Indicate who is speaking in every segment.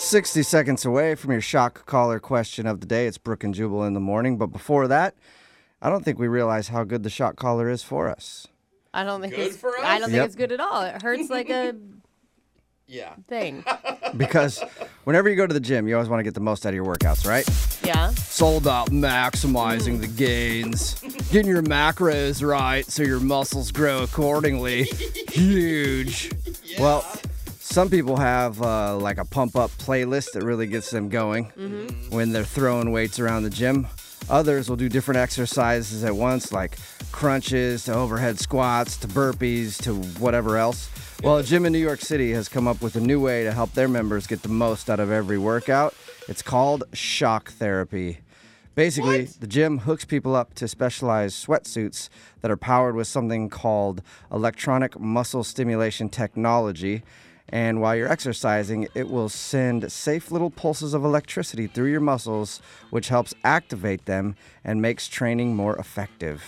Speaker 1: 60 seconds away from your shock collar question of the day. It's Brooke and Jubal in the morning. But before that, I don't think we realize how good the shock collar is for us.
Speaker 2: I don't think
Speaker 3: Good
Speaker 2: it's
Speaker 3: for us?
Speaker 2: I don't think
Speaker 1: Yep.
Speaker 2: it's good at all. It hurts like a thing.
Speaker 1: Because whenever you go to the gym, you always want to get the most out of your workouts, right?
Speaker 2: Yeah.
Speaker 1: It's all about maximizing the gains, getting your macros right so your muscles grow accordingly. Huge.
Speaker 3: Yeah.
Speaker 1: Well, some people have like a pump-up playlist that really gets them going when they're throwing weights around the gym. Others will do different exercises at once, like crunches to overhead squats to burpees to whatever else. Well, a gym in New York City has come up with a new way to help their members get the most out of every workout. It's called shock therapy. Basically, the gym hooks people up to specialized sweatsuits that are powered with something called electronic muscle stimulation technology. And while you're exercising, it will send safe little pulses of electricity through your muscles, which helps activate them and makes training more effective.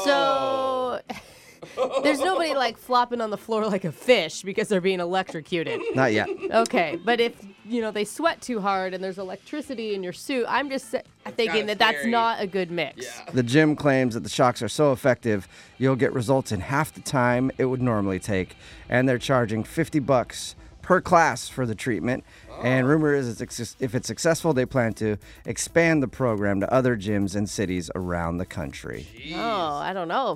Speaker 2: So there's nobody like flopping on the floor like a fish because they're being electrocuted.
Speaker 1: Not yet.
Speaker 2: Okay, but if they sweat too hard and there's electricity in your suit, I'm just thinking
Speaker 3: kinda
Speaker 2: that's
Speaker 3: scary.
Speaker 2: not a good mix.
Speaker 3: Yeah.
Speaker 1: The gym claims that the shocks are so effective, you'll get results in half the time it would normally take. And they're charging $50 per class for the treatment. And rumor is if it's successful, they plan to expand the program to other gyms and cities around the country.
Speaker 2: Oh, I don't know.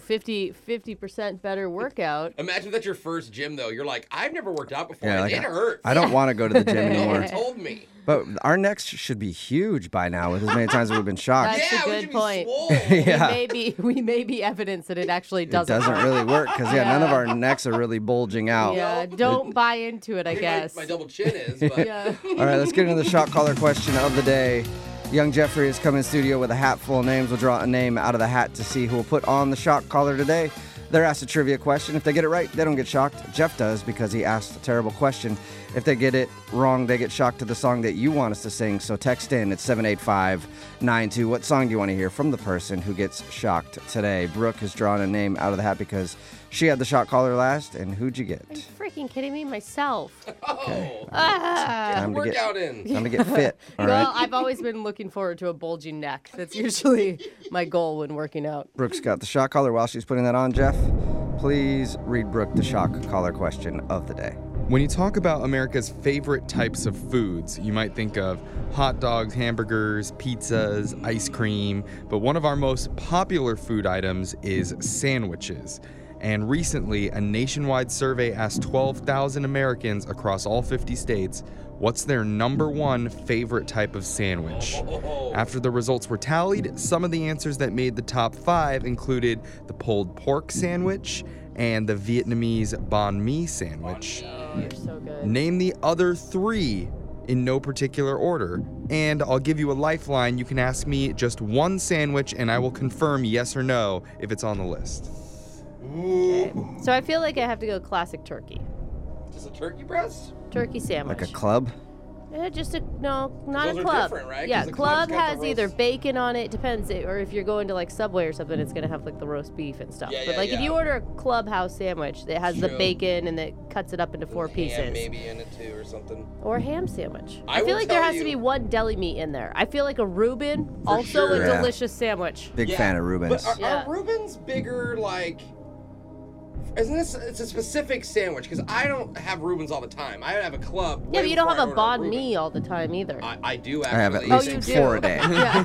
Speaker 2: 50% better workout.
Speaker 3: Imagine that's your first gym, though. You're like, I've never worked out before,
Speaker 1: Yeah,
Speaker 3: and
Speaker 1: like,
Speaker 3: it hurts.
Speaker 1: I don't want to go to the gym
Speaker 3: No
Speaker 1: anymore.
Speaker 3: one told me.
Speaker 1: But our necks should be huge by now with as many times as we've been shocked.
Speaker 2: That's
Speaker 3: Yeah,
Speaker 2: a
Speaker 3: we
Speaker 2: good
Speaker 3: should
Speaker 2: point.
Speaker 3: be swole.
Speaker 1: Yeah.
Speaker 2: We may be evidence that it actually
Speaker 1: It
Speaker 2: doesn't.
Speaker 1: doesn't really work because, none of our necks are really bulging out.
Speaker 2: Yeah, don't buy into it, I guess.
Speaker 3: My double chin is, but
Speaker 2: Yeah.
Speaker 1: All right, let's get into the shock collar question of the day. Young Jeffrey has come in studio with a hat full of names. We'll draw a name out of the hat to see who will put on the shock collar today. They're asked a trivia question. If they get it right, they don't get shocked. Jeff does because he asked a terrible question. If they get it wrong, they get shocked to the song that you want us to sing. So text in at 78592. What song do you want to hear from the person who gets shocked today? Brooke has drawn a name out of the hat because she had the shock collar last. And who'd you get?
Speaker 2: Freaking kidding me? Myself.
Speaker 3: oh,
Speaker 1: Time to get,
Speaker 3: workout in.
Speaker 1: time to get fit. All
Speaker 2: Well,
Speaker 1: right.
Speaker 2: I've always been looking forward to a bulging neck. That's usually my goal when working out.
Speaker 1: Brooke's got the shock collar. While she's putting that on, Jeff, please read Brooke the shock collar question of the day.
Speaker 4: When you talk about America's favorite types of foods, you might think of hot dogs, hamburgers, pizzas, ice cream, but one of our most popular food items is sandwiches. And recently, a nationwide survey asked 12,000 Americans across all 50 states what's their number one favorite type of sandwich. After the results were tallied, some of the answers that made the top 5 included the pulled pork sandwich and the Vietnamese banh mi sandwich.
Speaker 2: Oh, you're so good.
Speaker 4: Name the other 3 in no particular order. And I'll give you a lifeline. You can ask me just one sandwich and I will confirm yes or no if it's on the list.
Speaker 2: Okay. So I feel like I have to go classic turkey.
Speaker 3: Just a turkey breast?
Speaker 2: Turkey sandwich.
Speaker 1: Like a club?
Speaker 2: Just not
Speaker 3: Those
Speaker 2: a
Speaker 3: are
Speaker 2: club.
Speaker 3: different, right? 'Cause
Speaker 2: Yeah,
Speaker 3: the
Speaker 2: club
Speaker 3: club's got
Speaker 2: has
Speaker 3: the
Speaker 2: either
Speaker 3: roast-
Speaker 2: bacon on it, depends, or if you're going to like Subway or something, it's gonna have like the roast beef and stuff.
Speaker 3: Yeah,
Speaker 2: But
Speaker 3: yeah,
Speaker 2: like if
Speaker 3: yeah.
Speaker 2: you order a clubhouse sandwich, it has the
Speaker 3: True.
Speaker 2: bacon and it cuts it up into 4
Speaker 3: Ham
Speaker 2: pieces.
Speaker 3: maybe in it too or something.
Speaker 2: Or a ham sandwich.
Speaker 3: I
Speaker 2: I feel
Speaker 3: will
Speaker 2: like there
Speaker 3: tell
Speaker 2: has to
Speaker 3: you-
Speaker 2: be one deli meat in there. I feel like a Reuben,
Speaker 3: For
Speaker 2: also
Speaker 3: sure.
Speaker 2: a
Speaker 1: Yeah.
Speaker 2: delicious sandwich.
Speaker 1: Big
Speaker 3: Yeah,
Speaker 1: fan of Reuben's.
Speaker 3: But
Speaker 2: Yeah.
Speaker 3: are Reuben's bigger, like... Isn't this... It's a specific sandwich, because I don't have Reuben's all the time. I have a club.
Speaker 2: Yeah,
Speaker 3: way
Speaker 2: but you don't
Speaker 3: before
Speaker 2: have
Speaker 3: I
Speaker 2: a
Speaker 3: order
Speaker 2: bond
Speaker 3: Reuben.
Speaker 2: me all the time either.
Speaker 3: I do
Speaker 1: I
Speaker 3: actually.
Speaker 1: have at
Speaker 2: Oh,
Speaker 1: least
Speaker 2: you do?
Speaker 1: 4 a day.
Speaker 2: Yeah.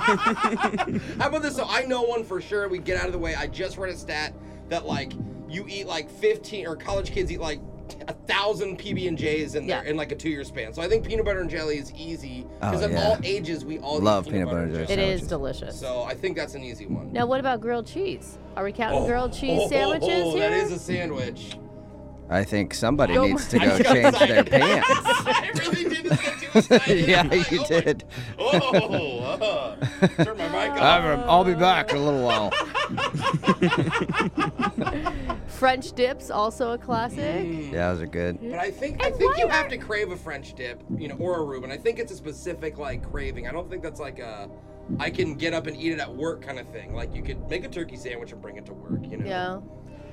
Speaker 3: How about this? So I know one for sure. We get out of the way. I just read a stat that like you eat like 15 or college kids eat like 1,000 PB&Js in there
Speaker 2: Yeah.
Speaker 3: in like a 2-year span. So I think peanut butter and jelly is easy because
Speaker 1: Oh,
Speaker 3: at
Speaker 1: yeah.
Speaker 3: all ages we all
Speaker 1: Love
Speaker 3: eat
Speaker 1: peanut butter and jelly.
Speaker 2: It
Speaker 1: sandwiches.
Speaker 2: is delicious.
Speaker 3: So I think that's an easy one.
Speaker 2: Now, what about grilled cheese? Are we counting grilled cheese sandwiches here?
Speaker 3: That is a sandwich.
Speaker 1: I think somebody
Speaker 2: Go
Speaker 1: needs to
Speaker 3: I
Speaker 1: go
Speaker 3: got
Speaker 1: change their
Speaker 3: excited.
Speaker 1: pants.
Speaker 3: I really did just get too excited.
Speaker 1: Yeah,
Speaker 3: I'm like,
Speaker 1: you
Speaker 3: oh my-
Speaker 1: did.
Speaker 3: Turn my mic off.
Speaker 1: I'll be back in a little while.
Speaker 2: French dips, also a classic.
Speaker 1: Yeah, those are good.
Speaker 3: But I think
Speaker 2: And
Speaker 3: you
Speaker 2: why
Speaker 3: have to crave a French dip, or a Reuben. I think it's a specific like craving. I don't think that's like a I can get up and eat it at work kind of thing. Like you could make a turkey sandwich and bring it to work,
Speaker 2: Yeah.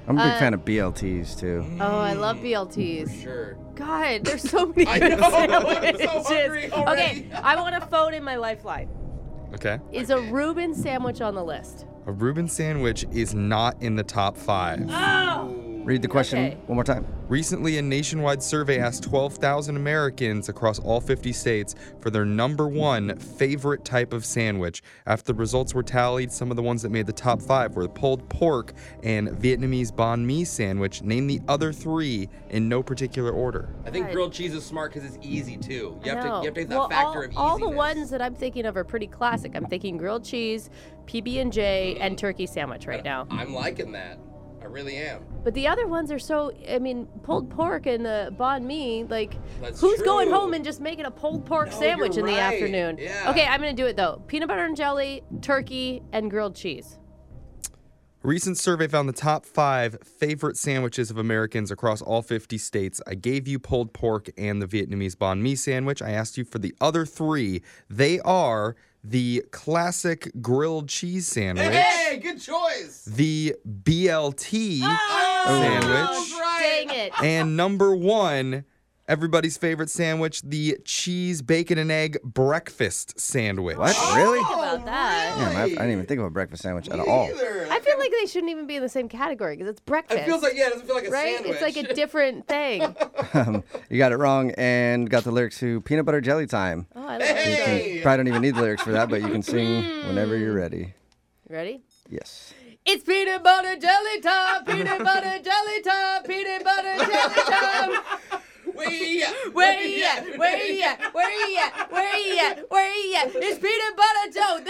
Speaker 1: I'm a big fan of BLTs too.
Speaker 2: Oh, I love BLTs.
Speaker 3: Sure.
Speaker 2: God, there's so many
Speaker 3: I
Speaker 2: good
Speaker 3: know.
Speaker 2: sandwiches.
Speaker 3: I'm so hungry already.
Speaker 2: Okay, I want to phone in my lifeline.
Speaker 4: Okay.
Speaker 2: Is a Reuben sandwich on the list?
Speaker 4: A Reuben sandwich is not in the top 5.
Speaker 2: Oh!
Speaker 1: Read the question
Speaker 2: Okay.
Speaker 1: one more time.
Speaker 4: Recently, a nationwide survey asked 12,000 Americans across all 50 states for their number 1 favorite type of sandwich. After the results were tallied, some of the ones that made the top 5 were pulled pork and Vietnamese banh mi sandwich. Name the other 3 in no particular order.
Speaker 3: I think
Speaker 2: God.
Speaker 3: grilled cheese is smart because it's easy too. You have to take that
Speaker 2: Well,
Speaker 3: factor of easiness.
Speaker 2: all the ones that I'm thinking of are pretty classic. I'm thinking grilled cheese, PB&J, and turkey sandwich right now.
Speaker 3: I'm liking that. I really am.
Speaker 2: But the other ones are so, I mean, pulled pork and banh mi, like,
Speaker 3: That's
Speaker 2: who's going
Speaker 3: true.
Speaker 2: home and just making a pulled pork
Speaker 3: No,
Speaker 2: sandwich
Speaker 3: you're
Speaker 2: in the
Speaker 3: right.
Speaker 2: afternoon?
Speaker 3: Yeah.
Speaker 2: Okay, I'm going to do it though. Peanut butter and jelly, turkey, and grilled cheese.
Speaker 4: A recent survey found the top 5 favorite sandwiches of Americans across all 50 states. I gave you pulled pork and the Vietnamese banh mi sandwich. I asked you for the other 3. They are the classic grilled cheese sandwich,
Speaker 3: Hey, good choice.
Speaker 4: the BLT sandwich,
Speaker 3: That's right.
Speaker 2: Dang it.
Speaker 4: and number 1, everybody's favorite sandwich, the cheese, bacon, and egg breakfast sandwich.
Speaker 1: What? Really?
Speaker 2: About that.
Speaker 1: Damn, I didn't even think of a breakfast sandwich at all.
Speaker 3: Either.
Speaker 2: I feel like they shouldn't even be in the same category because it's breakfast.
Speaker 3: It feels like, yeah, it doesn't feel like a
Speaker 2: right?
Speaker 3: sandwich.
Speaker 2: It's like a different thing.
Speaker 1: You got it wrong and got the lyrics to Peanut Butter Jelly Time.
Speaker 2: Oh, I love
Speaker 1: You
Speaker 2: it.
Speaker 3: Hey!
Speaker 1: probably don't even need the lyrics for that, but you can sing whenever you're ready.
Speaker 2: Ready?
Speaker 1: Yes.
Speaker 2: It's peanut butter jelly time, peanut butter jelly time, peanut butter jelly time.
Speaker 3: Where you at?
Speaker 2: Where you at? Where you at? Where you at? Where you at? Where you at? It's peanut butter jelly.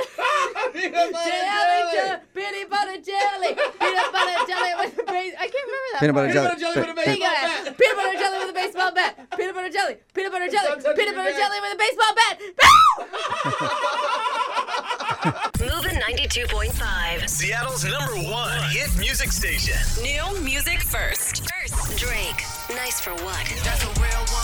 Speaker 2: Peanut butter jelly. Peanut butter jelly with a base. I can't remember that.
Speaker 1: Peanut butter
Speaker 2: part.
Speaker 1: jelly.
Speaker 3: Peanut butter jelly with a
Speaker 1: Pe-
Speaker 2: You got it. Peanut butter jelly with a baseball bat. Peanut butter jelly. Peanut butter jelly. Peanut butter jelly with a baseball bat.
Speaker 5: Moving 92.5.
Speaker 6: Seattle's #1 hit music station.
Speaker 5: New music first. Drake, Nice for What. That's